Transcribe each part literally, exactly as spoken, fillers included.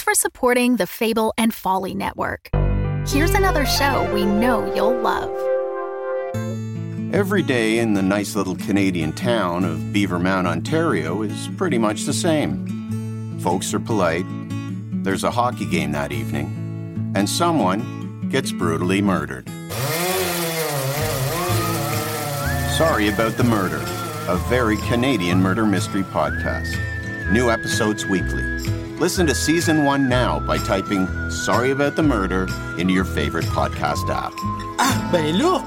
for supporting the Fable and Folly Network. Here's another show we know you'll love. Every day in the nice little Canadian town of Beavermount, Ontario is pretty much the same. Folks are polite, there's a hockey game that evening, and someone gets brutally murdered. Sorry About the Murder, a very Canadian murder mystery podcast. New episodes weekly. Listen to Season one now by typing Sorry About the Murder into your favorite podcast app. Ah, ben là!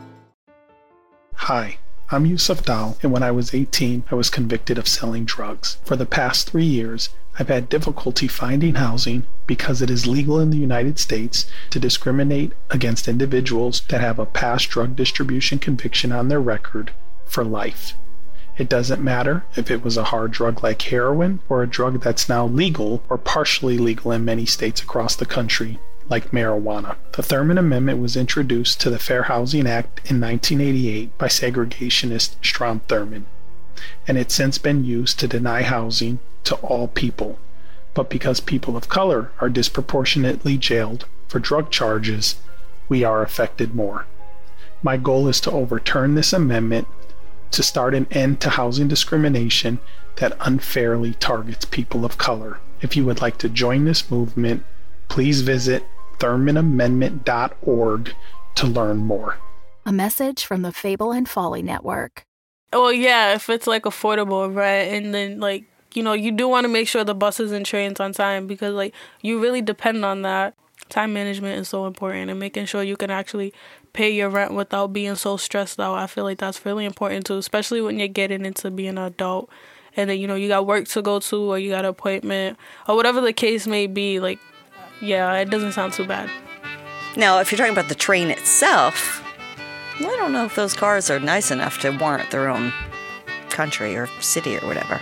Hi, I'm Yusuf Dal, and when I was eighteen, I was convicted of selling drugs. For the past three years, I've had difficulty finding housing because it is legal in the United States to discriminate against individuals that have a past drug distribution conviction on their record for life. It doesn't matter if it was a hard drug like heroin or a drug that's now legal or partially legal in many states across the country, like marijuana. The Thurmond Amendment was introduced to the Fair Housing Act in nineteen eighty-eight by segregationist Strom Thurmond, and it's since been used to deny housing to all people. But because people of color are disproportionately jailed for drug charges, we are affected more. My goal is to overturn this amendment to start an end to housing discrimination that unfairly targets people of color. If you would like to join this movement, please visit thurmond amendment dot org to learn more. A message from the Fable and Folly Network. Well, yeah, if it's like affordable, right? And then like, you know, you do want to make sure the buses and trains on time because like you really depend on that. Time management is so important, and making sure you can actually pay your rent without being so stressed out. I feel like that's really important too, especially when you're getting into being an adult and then, you know, you got work to go to or you got an appointment or whatever the case may be. Like, yeah, it doesn't sound too bad. Now, if you're talking about the train itself, I don't know if those cars are nice enough to warrant their own country or city or whatever.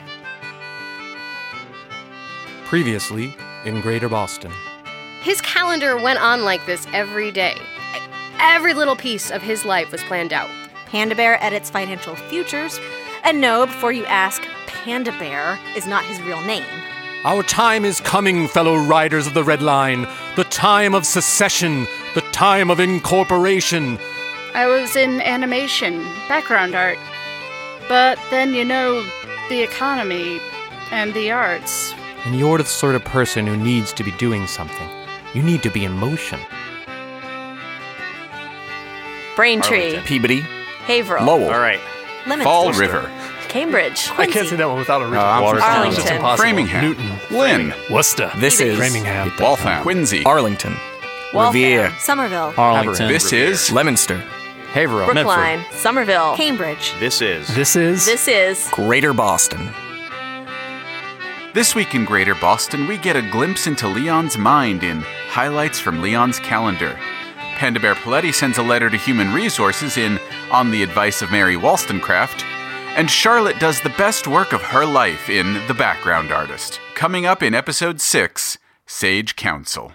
Previously in Greater Boston. His calendar went on like this every day. Every little piece of his life was planned out. Panda Bear edits financial futures. And no, before you ask, Panda Bear is not his real name. Our time is coming, fellow riders of the Red Line. The time of secession. The time of incorporation. I was in animation, background art. But then, you know, the economy and the arts. And you're the sort of person who needs to be doing something. You need to be in motion. Braintree. Arlington. Peabody. Haverhill. Lowell. All right. Lemonster. Fall River. Cambridge. Quincy. I can't say that one without a uh, Watertown. Arlington. It's impossible. Framingham. Newton. Lynn. Worcester. This is Framingham. Waltham. Quincy. Arlington. Revere. Somerville. Arlington. This is Leominster. Haverhill. Brookline. Medford. Somerville. Cambridge. This is This is This is Greater Boston. This week in Greater Boston, we get a glimpse into Leon's mind in Highlights from Leon's Calendar. Panda Bear Paletti sends a letter to Human Resources in On the Advice of Mary Wollstonecraft. And Charlotte does the best work of her life in The Background Artist. Coming up in Episode six, Sage Counsel.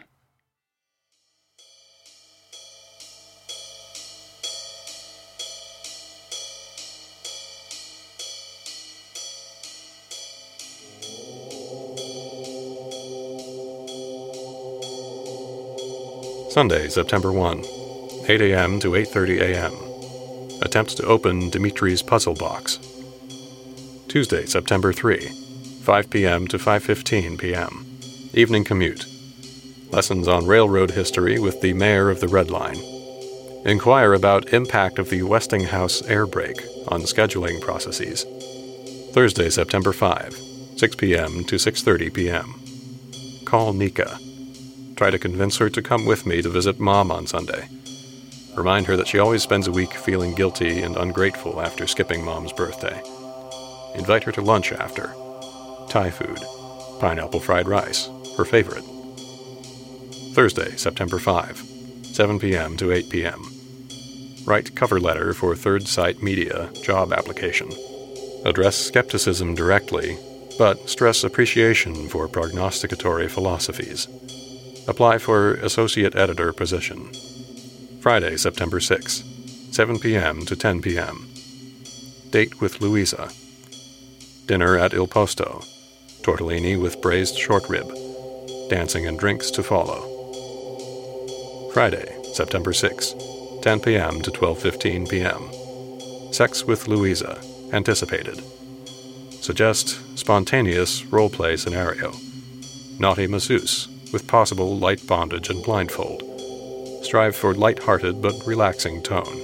Sunday, September first, eight a.m. to eight thirty a.m. Attempts to open Dimitri's puzzle box. Tuesday, September third, five p.m. to five fifteen p.m. Evening commute. Lessons on railroad history with the mayor of the Red Line. Inquire about impact of the Westinghouse air brake on scheduling processes. Thursday, September fifth, six p.m. to six thirty p.m. Call Nika. Try to convince her to come with me to visit Mom on Sunday. Remind her that she always spends a week feeling guilty and ungrateful after skipping Mom's birthday. Invite her to lunch after. Thai food. Pineapple fried rice. Her favorite. Thursday, September fifth, seven p.m. to eight p.m. Write cover letter for Third Sight Media job application. Address skepticism directly, but stress appreciation for prognosticatory philosophies. Apply for Associate Editor position. Friday, September sixth, seven p.m. to ten p.m. Date with Louisa. Dinner at Il Posto. Tortellini with braised short rib. Dancing and drinks to follow. Friday, September sixth, ten p.m. to twelve fifteen p.m. Sex with Louisa, anticipated. Suggest spontaneous role-play scenario. Naughty masseuse, with possible light bondage and blindfold. Strive for light-hearted but relaxing tone.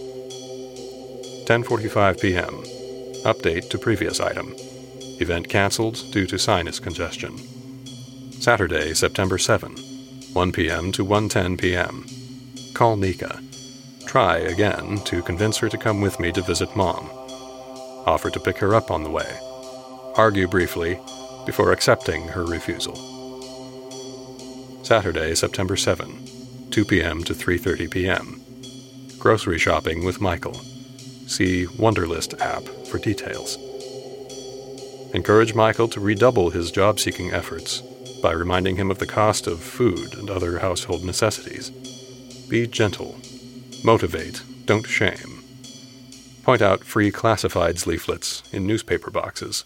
ten forty-five p.m. Update to previous item. Event cancelled due to sinus congestion. Saturday, September seventh, one p.m. to one ten p.m. Call Nika. Try again to convince her to come with me to visit Mom. Offer to pick her up on the way. Argue briefly before accepting her refusal. Saturday, September seventh, two p.m. to three thirty p.m. Grocery shopping with Michael. See Wunderlist app for details. Encourage Michael to redouble his job-seeking efforts by reminding him of the cost of food and other household necessities. Be gentle. Motivate, don't shame. Point out free classifieds leaflets in newspaper boxes.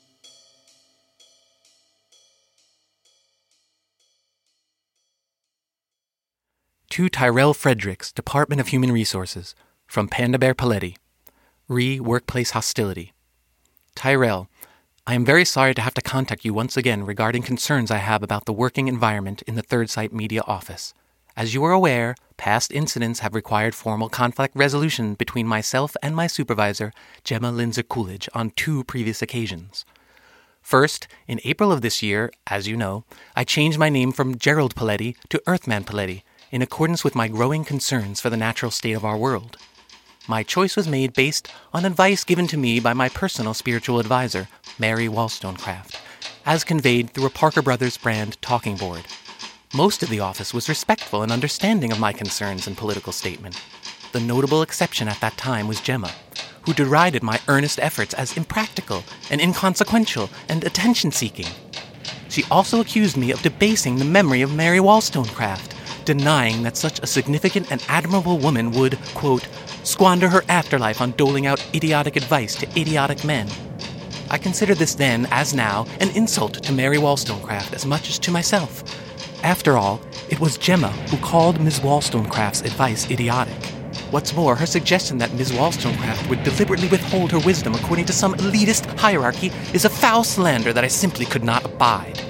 To Tyrell Fredericks, Department of Human Resources, from Panda Bear Paletti. Re Workplace Hostility. Tyrell, I am very sorry to have to contact you once again regarding concerns I have about the working environment in the Third Sight Media office. As you are aware, past incidents have required formal conflict resolution between myself and my supervisor, Gemma Lindsay Coolidge, on two previous occasions. First, in April of this year, as you know, I changed my name from Gerald Paletti to Earthman Paletti, in accordance with my growing concerns for the natural state of our world. My choice was made based on advice given to me by my personal spiritual advisor, Mary Wollstonecraft, as conveyed through a Parker Brothers brand talking board. Most of the office was respectful and understanding of my concerns and political statement. The notable exception at that time was Gemma, who derided my earnest efforts as impractical and inconsequential and attention-seeking. She also accused me of debasing the memory of Mary Wollstonecraft, denying that such a significant and admirable woman would, quote, squander her afterlife on doling out idiotic advice to idiotic men. I consider this then, as now, an insult to Mary Wollstonecraft as much as to myself. After all, it was Gemma who called Miz Wollstonecraft's advice idiotic. What's more, her suggestion that Miz Wollstonecraft would deliberately withhold her wisdom according to some elitist hierarchy is a foul slander that I simply could not abide.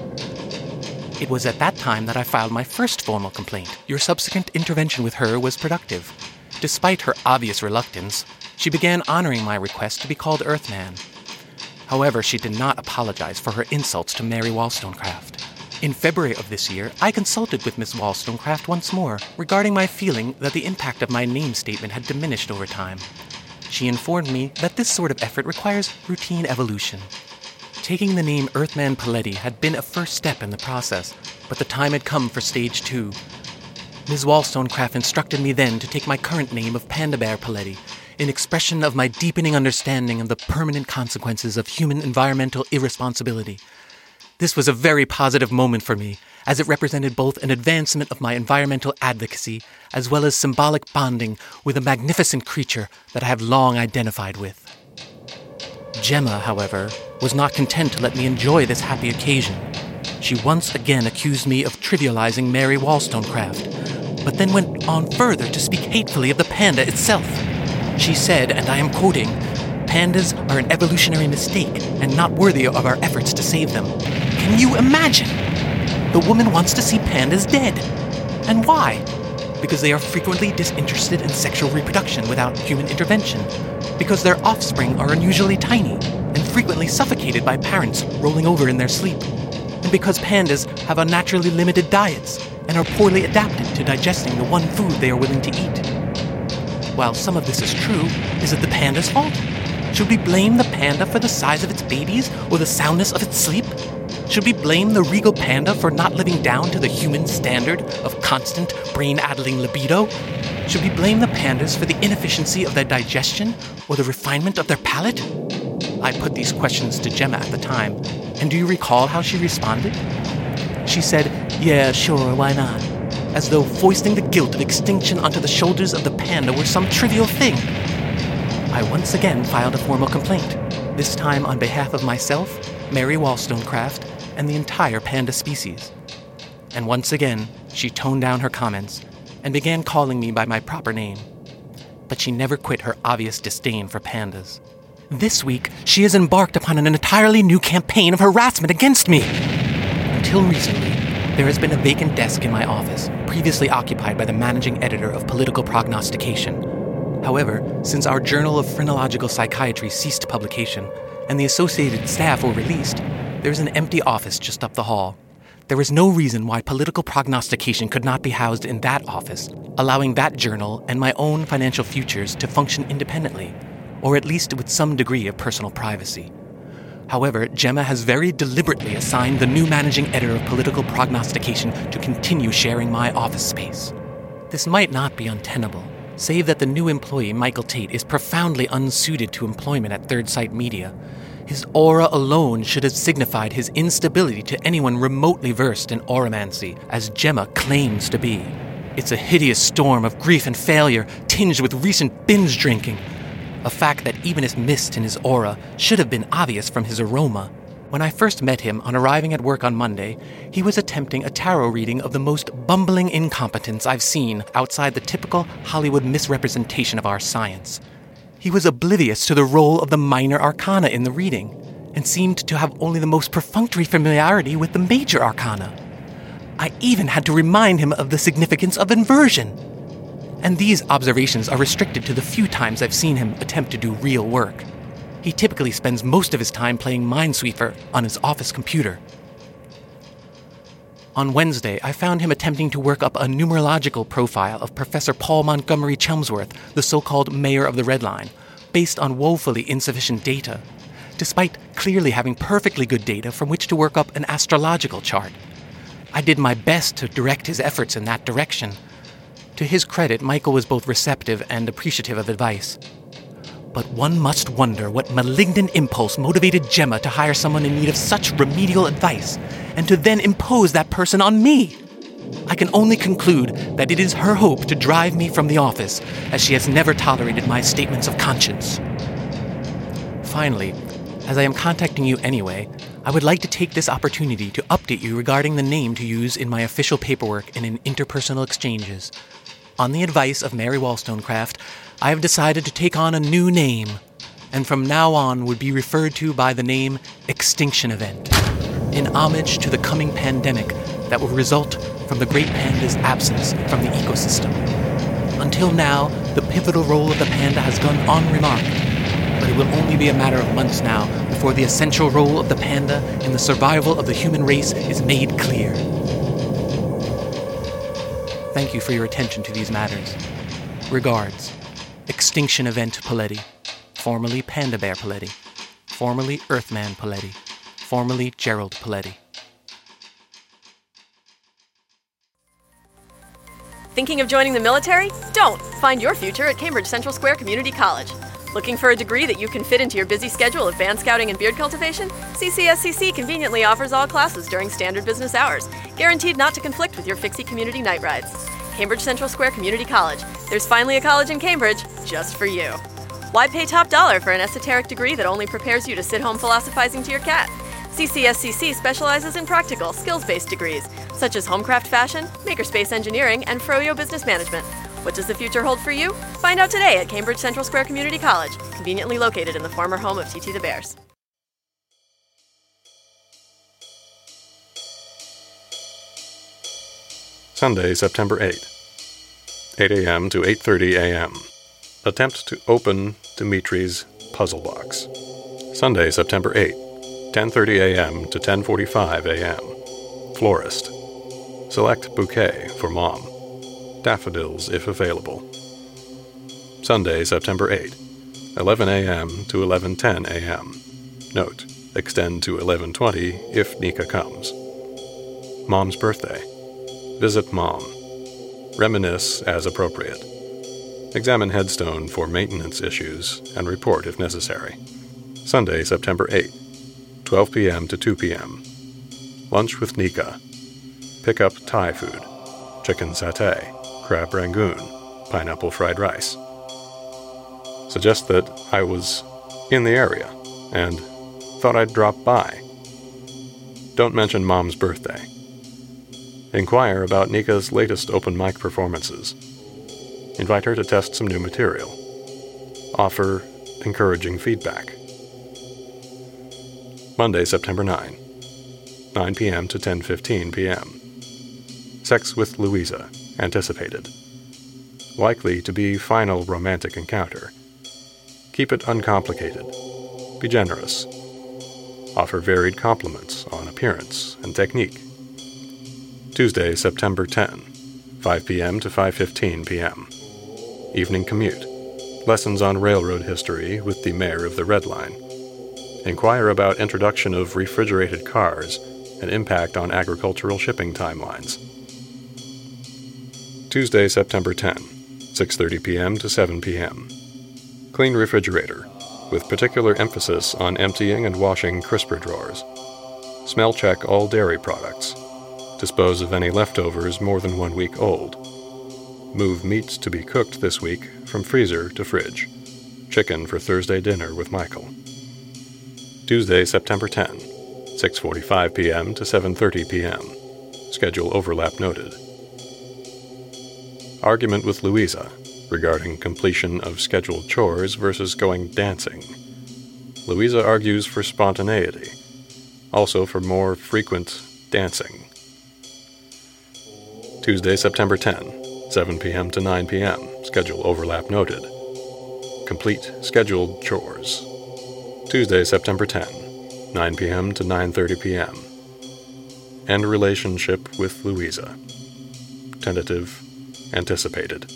It was at that time that I filed my first formal complaint. Your subsequent intervention with her was productive. Despite her obvious reluctance, she began honoring my request to be called Earthman. However, she did not apologize for her insults to Mary Wollstonecraft. In February of this year, I consulted with Miss Wollstonecraft once more regarding my feeling that the impact of my name statement had diminished over time. She informed me that this sort of effort requires routine evolution. Taking the name Earthman Paletti had been a first step in the process, but the time had come for stage two. Miz Wollstonecraft instructed me then to take my current name of Panda Bear Paletti, in expression of my deepening understanding of the permanent consequences of human environmental irresponsibility. This was a very positive moment for me, as it represented both an advancement of my environmental advocacy as well as symbolic bonding with a magnificent creature that I have long identified with. Gemma, however, was not content to let me enjoy this happy occasion. She once again accused me of trivializing Mary Wollstonecraft, but then went on further to speak hatefully of the panda itself. She said, and I am quoting, "Pandas are an evolutionary mistake and not worthy of our efforts to save them." Can you imagine? The woman wants to see pandas dead. And why? Because they are frequently disinterested in sexual reproduction without human intervention. Because their offspring are unusually tiny and frequently suffocated by parents rolling over in their sleep. And because pandas have unnaturally limited diets and are poorly adapted to digesting the one food they are willing to eat. While some of this is true, is it the panda's fault? Should we blame the panda for the size of its babies or the soundness of its sleep? Should we blame the regal panda for not living down to the human standard of constant brain-addling libido? Should we blame the pandas for the inefficiency of their digestion or the refinement of their palate? I put these questions to Gemma at the time, and do you recall how she responded? She said, "Yeah, sure, why not?" As though foisting the guilt of extinction onto the shoulders of the panda were some trivial thing. I once again filed a formal complaint, this time on behalf of myself, Mary Wollstonecraft, and the entire panda species. And once again, she toned down her comments and began calling me by my proper name. But she never quit her obvious disdain for pandas. This week, she has embarked upon an entirely new campaign of harassment against me. Until recently, there has been a vacant desk in my office, previously occupied by the managing editor of Political Prognostication. However, since our Journal of Phrenological Psychiatry ceased publication and the associated staff were released, there is an empty office just up the hall. There is no reason why Political Prognostication could not be housed in that office, allowing that journal and my own financial futures to function independently, or at least with some degree of personal privacy. However, Gemma has very deliberately assigned the new managing editor of Political Prognostication to continue sharing my office space. This might not be untenable, save that the new employee, Michael Tate, is profoundly unsuited to employment at Third Sight Media. His aura alone should have signified his instability to anyone remotely versed in auramancy, as Gemma claims to be. It's a hideous storm of grief and failure, tinged with recent binge drinking. A fact that even if missed in his aura should have been obvious from his aroma. When I first met him on arriving at work on Monday, he was attempting a tarot reading of the most bumbling incompetence I've seen outside the typical Hollywood misrepresentation of our science. He was oblivious to the role of the minor arcana in the reading, and seemed to have only the most perfunctory familiarity with the major arcana. I even had to remind him of the significance of inversion. And these observations are restricted to the few times I've seen him attempt to do real work. He typically spends most of his time playing Minesweeper on his office computer. On Wednesday, I found him attempting to work up a numerological profile of Professor Paul Montgomery Chelmsworth, the so-called mayor of the Red Line, based on woefully insufficient data, despite clearly having perfectly good data from which to work up an astrological chart. I did my best to direct his efforts in that direction. To his credit, Michael was both receptive and appreciative of advice. But one must wonder what malignant impulse motivated Gemma to hire someone in need of such remedial advice, and to then impose that person on me. I can only conclude that it is her hope to drive me from the office, as she has never tolerated my statements of conscience. Finally, as I am contacting you anyway, I would like to take this opportunity to update you regarding the name to use in my official paperwork and in interpersonal exchanges. On the advice of Mary Wollstonecraft, I have decided to take on a new name, and from now on would be referred to by the name Extinction Event, in homage to the coming pandemic that will result from the great panda's absence from the ecosystem. Until now, the pivotal role of the panda has gone unremarked, but it will only be a matter of months now before the essential role of the panda in the survival of the human race is made clear. Thank you for your attention to these matters. Regards, Extinction Event Paletti, formerly Panda Bear Paletti, formerly Earthman Paletti, formerly Gerald Paletti. Thinking of joining the military? Don't! Find your future at Cambridge Central Square Community College. Looking for a degree that you can fit into your busy schedule of band scouting and beard cultivation? C C S C C conveniently offers all classes during standard business hours, guaranteed not to conflict with your Fixie Community night rides. Cambridge Central Square Community College. There's finally a college in Cambridge just for you. Why pay top dollar for an esoteric degree that only prepares you to sit home philosophizing to your cat? C C S C C specializes in practical, skills-based degrees, such as homecraft fashion, makerspace engineering, and Froyo business management. What does the future hold for you? Find out today at Cambridge Central Square Community College, conveniently located in the former home of T T the Bears. Sunday, September eighth, eight a.m. to eight thirty a.m. Attempt to open Dimitri's puzzle box. Sunday, September eighth, ten thirty a.m. to ten forty-five a.m. Florist. Select bouquet for mom. Daffodils if available. Sunday, September eighth, eleven a.m. to eleven ten a.m. Note, extend to eleven twenty if Nika comes. Mom's birthday. Visit mom. Reminisce as appropriate. Examine headstone for maintenance issues and report if necessary. Sunday, September eighth, twelve p.m. to two p.m. Lunch with Nika. Pick up Thai food. Chicken satay, crab rangoon, pineapple fried rice. Suggest that I was in the area and thought I'd drop by. Don't mention Mom's birthday. Inquire about Nika's latest open mic performances. Invite her to test some new material. Offer encouraging feedback. Monday, September ninth, nine p.m. to ten fifteen p.m. Sex with Louisa, anticipated. Likely to be final romantic encounter. Keep it uncomplicated. Be generous. Offer varied compliments on appearance and technique. Tuesday, September tenth, five p.m. to five fifteen p.m. Evening commute. Lessons on railroad history with the mayor of the Red Line. Inquire about introduction of refrigerated cars and impact on agricultural shipping timelines. Tuesday, September tenth, six thirty p.m. to seven p.m. Clean refrigerator, with particular emphasis on emptying and washing crisper drawers. Smell check all dairy products. Dispose of any leftovers more than one week old. Move meats to be cooked this week from freezer to fridge. Chicken for Thursday dinner with Michael. Tuesday, September tenth, six forty-five p.m. to seven thirty p.m. Schedule overlap noted. Argument with Louisa regarding completion of scheduled chores versus going dancing. Louisa argues for spontaneity, also for more frequent dancing. Tuesday, September tenth, seven p.m. to nine p.m. Schedule overlap noted. Complete scheduled chores. Tuesday, September tenth, nine p.m. to nine thirty p.m. End relationship with Louisa. Tentative, anticipated.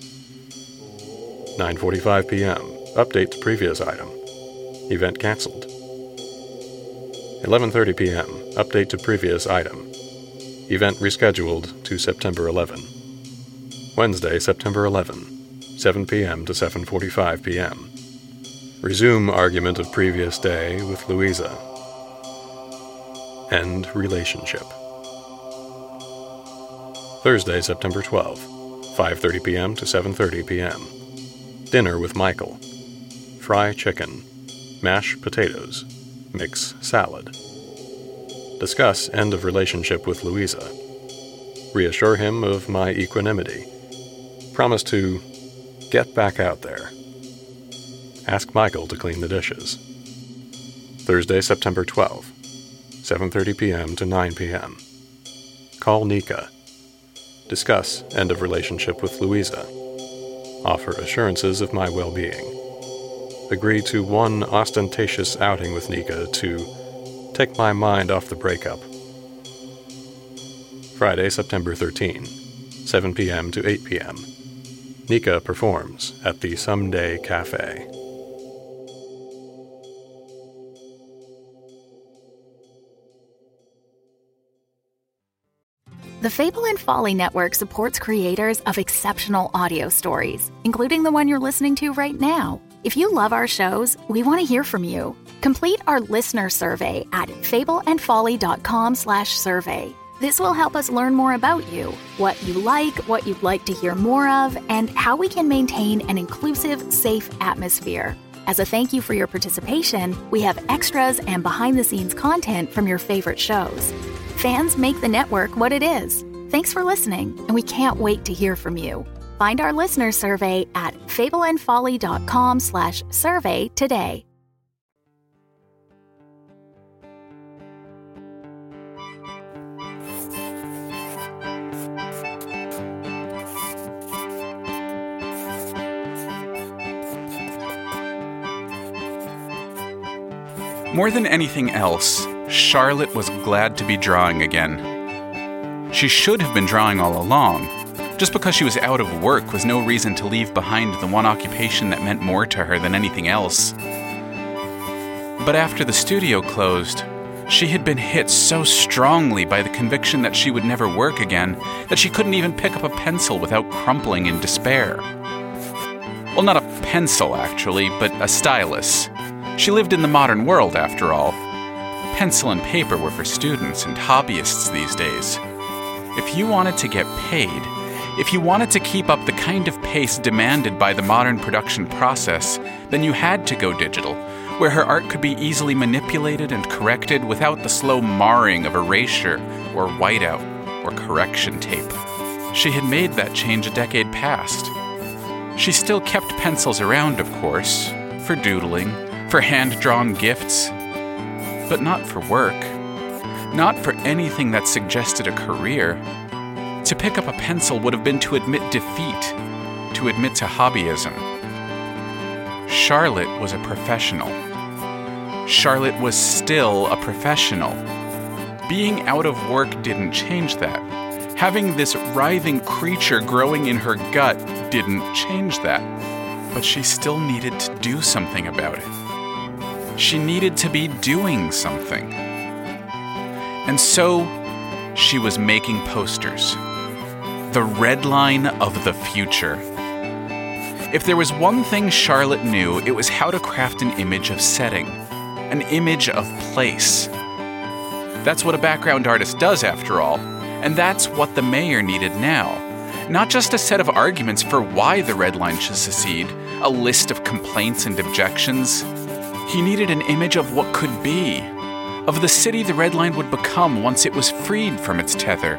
nine forty-five p.m. Update to previous item. Event cancelled. eleven thirty p.m. Update to previous item. Event rescheduled to September eleventh. Wednesday, September eleventh, seven p.m. to seven forty-five p.m. Resume argument of previous day with Louisa. End relationship. Thursday, September twelfth, five thirty p.m. to seven thirty p.m. Dinner with Michael. Fry chicken. Mash potatoes. Mix salad. Discuss end of relationship with Louisa. Reassure him of my equanimity. Promise to get back out there. Ask Michael to clean the dishes. Thursday, September twelfth, seven thirty p.m. to nine p.m. Call Nika. Discuss end of relationship with Louisa. Offer assurances of my well-being. Agree to one ostentatious outing with Nika to take my mind off the breakup. Friday, September thirteenth, seven p.m. to eight p.m. Nika performs at the Someday Cafe. The Fable and Folly Network supports creators of exceptional audio stories, including the one you're listening to right now. If you love our shows, we want to hear from you. Complete our listener survey at fableandfolly.com slash survey. This will help us learn more about you, what you like, what you'd like to hear more of, and how we can maintain an inclusive, safe atmosphere. As a thank you for your participation, we have extras and behind-the-scenes content from your favorite shows. Fans make the network what it is. Thanks for listening, and we can't wait to hear from you. Find our listener survey at fableandfolly.com slash survey today. More than anything else, Charlotte was glad to be drawing again. She should have been drawing all along. Just because she was out of work was no reason to leave behind the one occupation that meant more to her than anything else. But after the studio closed, she had been hit so strongly by the conviction that she would never work again that she couldn't even pick up a pencil without crumpling in despair. Well, not a pencil, actually, but a stylus. She lived in the modern world, after all. Pencil and paper were for students and hobbyists these days. If you wanted to get paid, if you wanted to keep up the kind of pace demanded by the modern production process, then you had to go digital, where her art could be easily manipulated and corrected without the slow marring of erasure or whiteout or correction tape. She had made that change a decade past. She still kept pencils around, of course, for doodling, for hand-drawn gifts, but not for work. Not for anything that suggested a career. To pick up a pencil would have been to admit defeat, to admit to hobbyism. Charlotte was a professional. Charlotte was still a professional. Being out of work didn't change that. Having this writhing creature growing in her gut didn't change that. But she still needed to do something about it. She needed to be doing something. And so, she was making posters. The red line of the future. If there was one thing Charlotte knew, it was how to craft an image of setting, an image of place. That's what a background artist does, after all, and that's what the mayor needed now. Not just a set of arguments for why the red line should secede, a list of complaints and objections. He needed an image of what could be, of the city the red line would become once it was freed from its tether.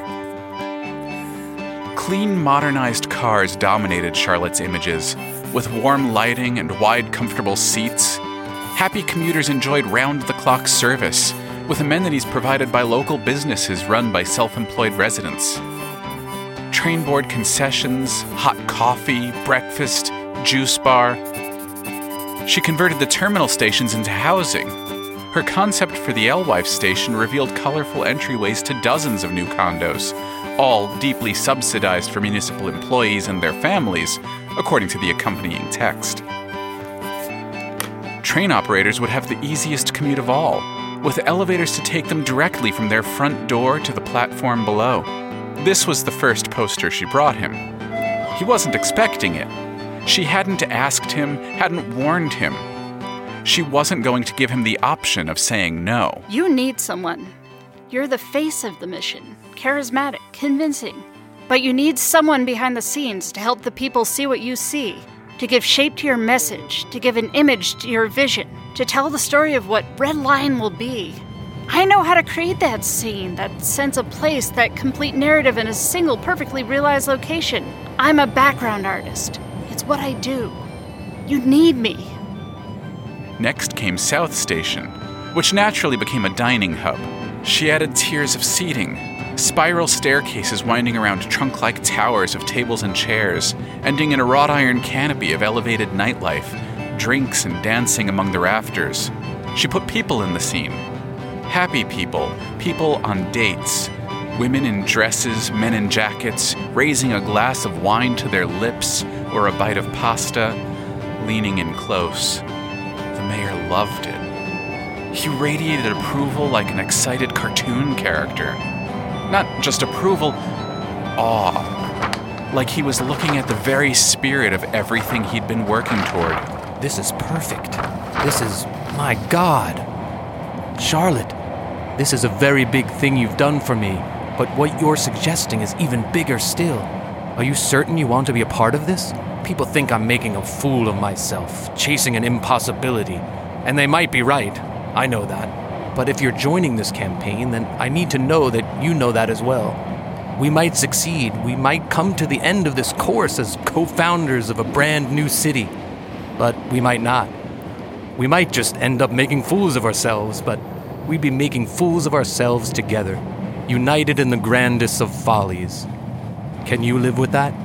Clean, modernized cars dominated Charlotte's images, with warm lighting and wide, comfortable seats. Happy commuters enjoyed round-the-clock service, with amenities provided by local businesses run by self-employed residents. Train-board concessions, hot coffee, breakfast, juice bar. She converted the terminal stations into housing. Her concept for the Alewife station revealed colorful entryways to dozens of new condos, all deeply subsidized for municipal employees and their families, according to the accompanying text. Train operators would have the easiest commute of all, with elevators to take them directly from their front door to the platform below. This was the first poster she brought him. He wasn't expecting it. She hadn't asked him, hadn't warned him. She wasn't going to give him the option of saying no. You need someone. You're the face of the mission. Charismatic, convincing. But you need someone behind the scenes to help the people see what you see, to give shape to your message, to give an image to your vision, to tell the story of what Red Line will be. I know how to create that scene, that sense of place, that complete narrative in a single perfectly realized location. I'm a background artist. It's what I do. You need me. Next came South Station, which naturally became a dining hub. She added tiers of seating, spiral staircases winding around trunk-like towers of tables and chairs, ending in a wrought iron canopy of elevated nightlife, drinks and dancing among the rafters. She put people in the scene. Happy people, people on dates, women in dresses, men in jackets, raising a glass of wine to their lips or a bite of pasta, leaning in close. The mayor loved it. He radiated approval like an excited cartoon character. Not just approval, awe. Like he was looking at the very spirit of everything he'd been working toward. This is perfect. This is, my God. Charlotte, this is a very big thing you've done for me, but what you're suggesting is even bigger still. Are you certain you want to be a part of this? People think I'm making a fool of myself, chasing an impossibility. And they might be right. I know that. But if you're joining this campaign, then I need to know that you know that as well. We might succeed. We might come to the end of this course as co-founders of a brand new city. But we might not. We might just end up making fools of ourselves, but we'd be making fools of ourselves together, united in the grandest of follies. Can you live with that?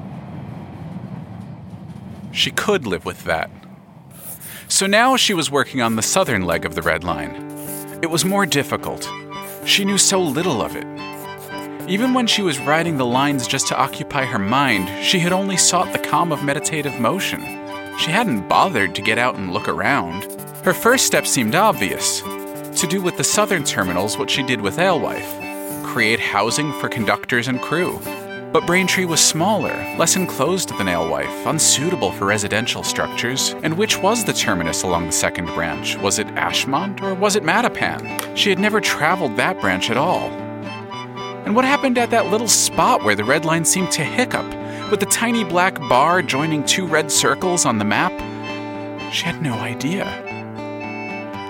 She could live with that. So now she was working on the southern leg of the Red Line. It was more difficult. She knew so little of it. Even when she was writing the lines just to occupy her mind, she had only sought the calm of meditative motion. She hadn't bothered to get out and look around. Her first step seemed obvious. To do with the southern terminals what she did with Alewife. Create housing for conductors and crew. But Braintree was smaller, less enclosed than Alewife, unsuitable for residential structures. And which was the terminus along the second branch? Was it Ashmont or was it Mattapan? She had never traveled that branch at all. And what happened at that little spot where the Red Line seemed to hiccup, with the tiny black bar joining two red circles on the map? She had no idea.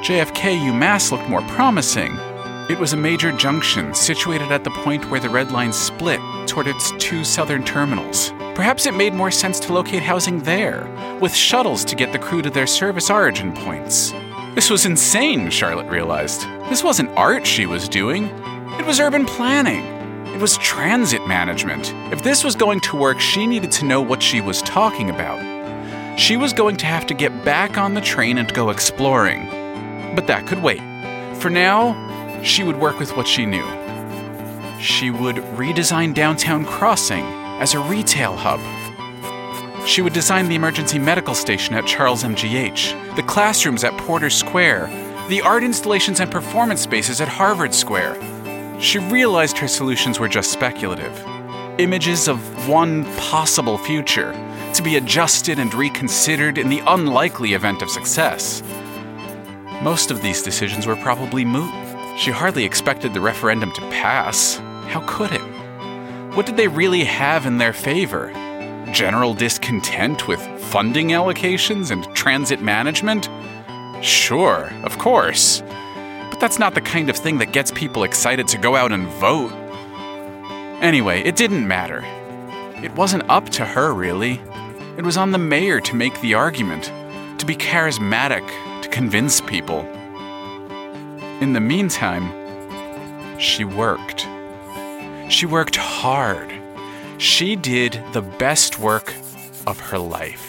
J F K UMass looked more promising. It was a major junction situated at the point where the Red Line split toward its two southern terminals. Perhaps it made more sense to locate housing there, with shuttles to get the crew to their service origin points. This was insane, Charlotte realized. This wasn't art she was doing. It was urban planning. It was transit management. If this was going to work, she needed to know what she was talking about. She was going to have to get back on the train and go exploring. But that could wait. For now, she would work with what she knew. She would redesign Downtown Crossing as a retail hub. She would design the emergency medical station at Charles M G H, the classrooms at Porter Square, the art installations and performance spaces at Harvard Square. She realized her solutions were just speculative. Images of one possible future, to be adjusted and reconsidered in the unlikely event of success. Most of these decisions were probably moot. She hardly expected the referendum to pass. How could it? What did they really have in their favor? General discontent with funding allocations and transit management? Sure, of course. But that's not the kind of thing that gets people excited to go out and vote. Anyway, it didn't matter. It wasn't up to her, really. It was on the mayor to make the argument, to be charismatic, to convince people. In the meantime, she worked. She worked hard. She did the best work of her life.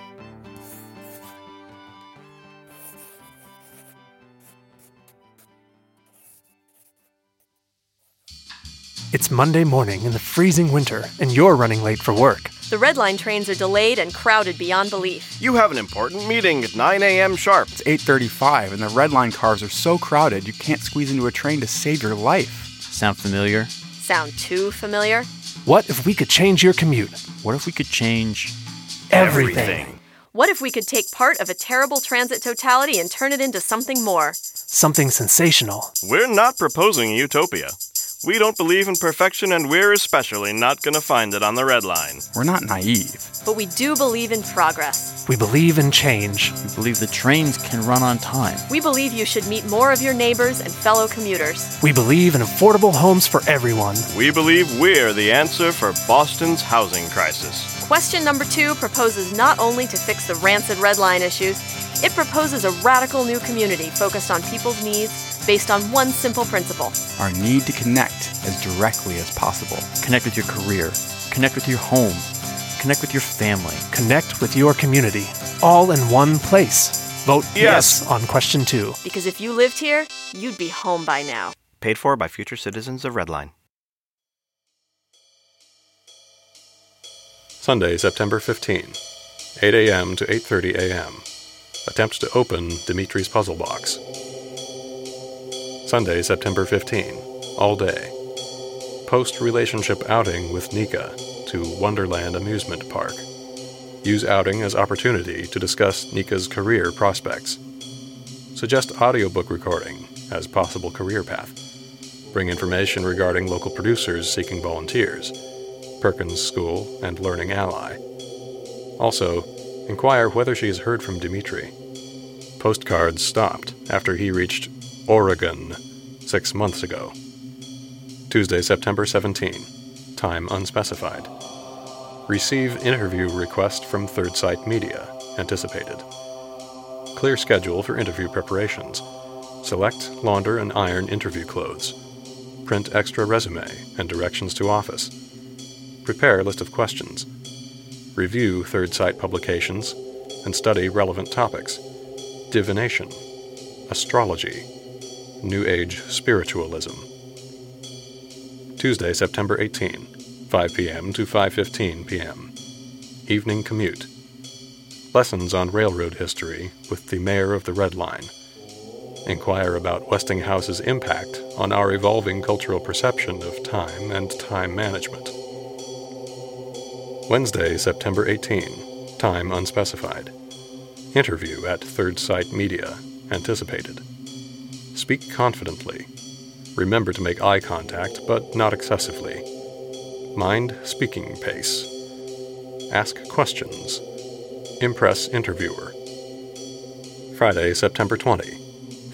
It's Monday morning in the freezing winter, and you're running late for work. The Red Line trains are delayed and crowded beyond belief. You have an important meeting at nine a.m. sharp. It's eight thirty-five, and the Red Line cars are so crowded you can't squeeze into a train to save your life. Sound familiar? Sound too familiar? What if we could change your commute? What if we could change everything? What if we could take part of a terrible transit totality and turn it into something more? Something sensational. We're not proposing utopia. We don't believe in perfection, and we're especially not going to find it on the Red Line. We're not naive. But we do believe in progress. We believe in change. We believe the trains can run on time. We believe you should meet more of your neighbors and fellow commuters. We believe in affordable homes for everyone. We believe we're the answer for Boston's housing crisis. Question number two proposes not only to fix the rancid Red Line issues, it proposes a radical new community focused on people's needs based on one simple principle. Our need to connect as directly as possible. Connect with your career. Connect with your home. Connect with your family. Connect with your community. All in one place. Vote yes, yes on question two. Because if you lived here, you'd be home by now. Paid for by future citizens of Red Line. Sunday, September fifteenth, eight a.m. to eight thirty a.m. Attempt to open Dimitri's puzzle box. Sunday, September fifteenth, all day. Post-relationship outing with Nika to Wonderland Amusement Park. Use outing as opportunity to discuss Nika's career prospects. Suggest audiobook recording as possible career path. Bring information regarding local producers seeking volunteers. Perkins School and Learning Ally. Also, inquire whether she has heard from Dimitri. Postcards stopped after he reached Oregon six months ago. Tuesday, September seventeenth. Time unspecified. Receive interview request from Third Sight Media, anticipated. Clear schedule for interview preparations. Select, launder, and iron interview clothes. Print extra resume and directions to office. Prepare list of questions. Review Third Sight publications and study relevant topics. Divination, astrology, New Age spiritualism. Tuesday, September eighteenth, five p.m. to five fifteen p.m. Evening commute. Lessons on railroad history with the mayor of the Red Line. Inquire about Westinghouse's impact on our evolving cultural perception of time and time management. Wednesday, September eighteenth, time unspecified. Interview at Third Sight Media, anticipated. Speak confidently. Remember to make eye contact, but not excessively. Mind speaking pace. Ask questions. Impress interviewer. Friday, September twentieth,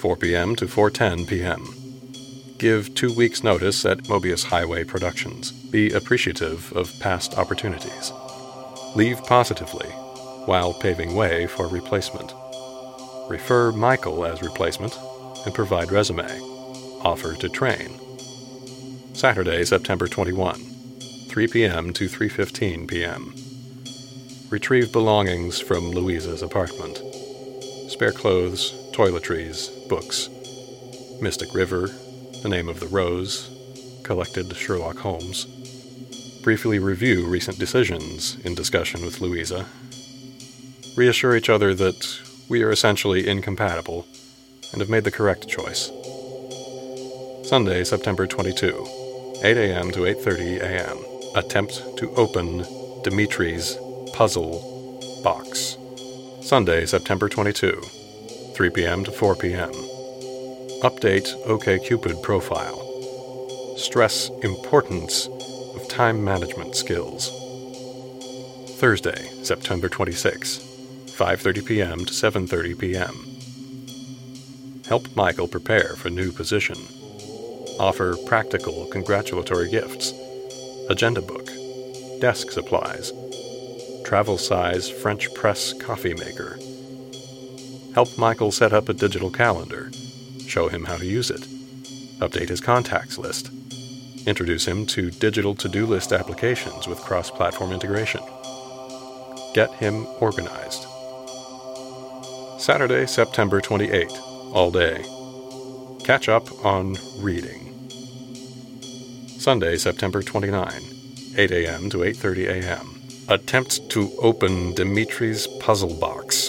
four p.m. to four ten p.m. Give two weeks' notice at Mobius Highway Productions. Be appreciative of past opportunities. Leave positively while paving way for replacement. Refer Michael as replacement and provide resume. Offer to train. Saturday, September twenty-first, three p.m. to three fifteen p.m. Retrieve belongings from Louisa's apartment. Spare clothes, toiletries, books. Mystic River, The Name of the Rose, collected Sherlock Holmes. Briefly review recent decisions in discussion with Louisa. Reassure each other that we are essentially incompatible and have made the correct choice. Sunday, September twenty-second, eight a.m. to eight thirty a.m. Attempt to open Dimitri's puzzle box. Sunday, September twenty-second, three p.m. to four p.m. Update OkCupid profile. Stress importance of time management skills. Thursday, September twenty-sixth, five thirty p.m. to seven thirty p.m. Help Michael prepare for new position. Offer practical congratulatory gifts. Agenda book. Desk supplies. Travel-size French press coffee maker. Help Michael set up a digital calendar. Show him how to use it. Update his contacts list. Introduce him to digital to-do list applications with cross-platform integration. Get him organized. Saturday, September twenty-eighth, all day. Catch up on reading. Sunday, September twenty-ninth, eight a.m. to eight thirty a.m. Attempt to open Dimitri's puzzle box.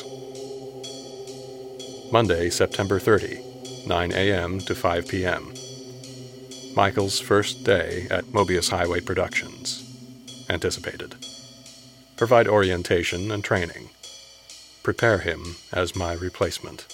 Monday, September thirtieth, nine a.m. to five p.m. Michael's first day at Mobius Highway Productions. Anticipated. Provide orientation and training. Prepare him as my replacement.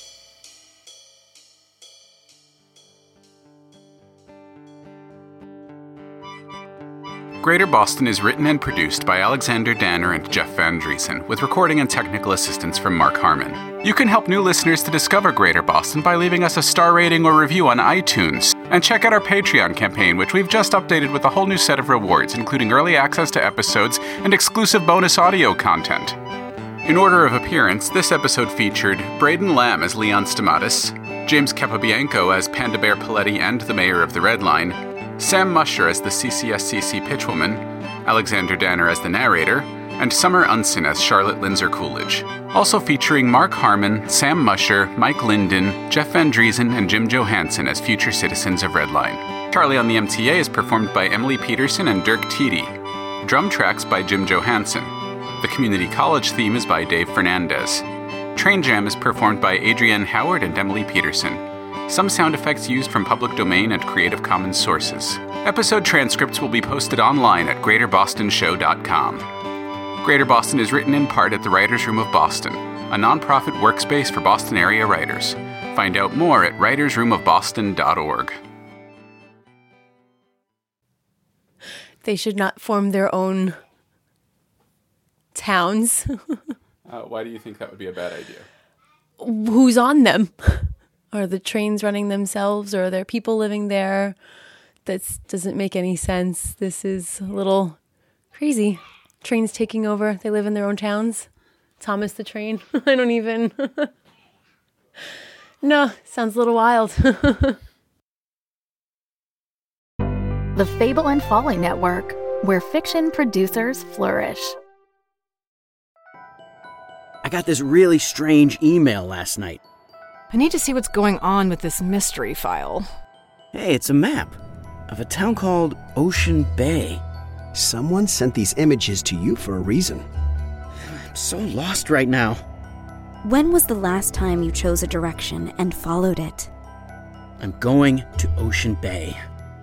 Greater Boston is written and produced by Alexander Danner and Jeff Van Driesen, with recording and technical assistance from Mark Harmon. You can help new listeners to discover Greater Boston by leaving us a star rating or review on iTunes. And check out our Patreon campaign, which we've just updated with a whole new set of rewards, including early access to episodes and exclusive bonus audio content. In order of appearance, this episode featured Braden Lamb as Leon Stamatis, James Capobianco as Panda Bear Paletti and the Mayor of the Red Line, Sam Musher as the C C S C C pitchwoman, Alexander Danner as the narrator, and Summer Unson as Charlotte Lindsay Coolidge. Also featuring Mark Harmon, Sam Musher, Mike Linden, Jeff Van Driesen, and Jim Johansson as future citizens of Redline. Charlie on the M T A is performed by Emily Peterson and Dirk Teedy. Drum tracks by Jim Johansson. The Community College theme is by Dave Fernandez. Train Jam is performed by Adrienne Howard and Emily Peterson. Some sound effects used from public domain and Creative Commons sources. Episode transcripts will be posted online at greater boston show dot com. Greater Boston is written in part at the Writers' Room of Boston, a nonprofit workspace for Boston area writers. Find out more at writers room of boston dot org. They should not form their own towns. uh, why do you think that would be a bad idea? Who's on them? Are the trains running themselves, or are there people living there? That doesn't make any sense. This is a little crazy. Trains taking over. They live in their own towns. Thomas the Train. I don't even... No, sounds a little wild. The Fable and Folly Network, where fiction producers flourish. I got this really strange email last night. I need to see what's going on with this mystery file. Hey, it's a map of a town called Ocean Bay. Someone sent these images to you for a reason. I'm so lost right now. When was the last time you chose a direction and followed it? I'm going to Ocean Bay.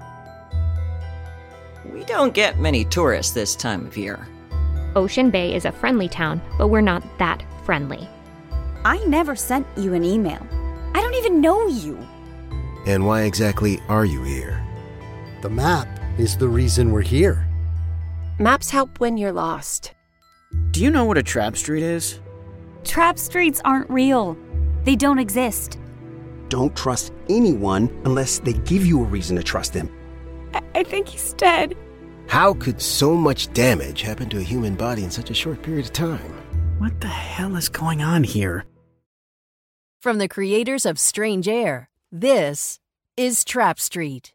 We don't get many tourists this time of year. Ocean Bay is a friendly town, but we're not that friendly. I never sent you an email. I don't even know you. And why exactly are you here? The map is the reason we're here. Maps help when you're lost. Do you know what a trap street is? Trap streets aren't real. They don't exist. don't trust anyone unless they give you a reason to trust them. I, I think he's dead. How could so much damage happen to a human body in such a short period of time? What the hell is going on here? From the creators of Strange Air, this is Trap Street.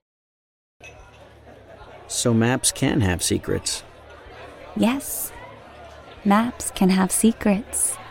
So maps can have secrets. Yes, maps can have secrets.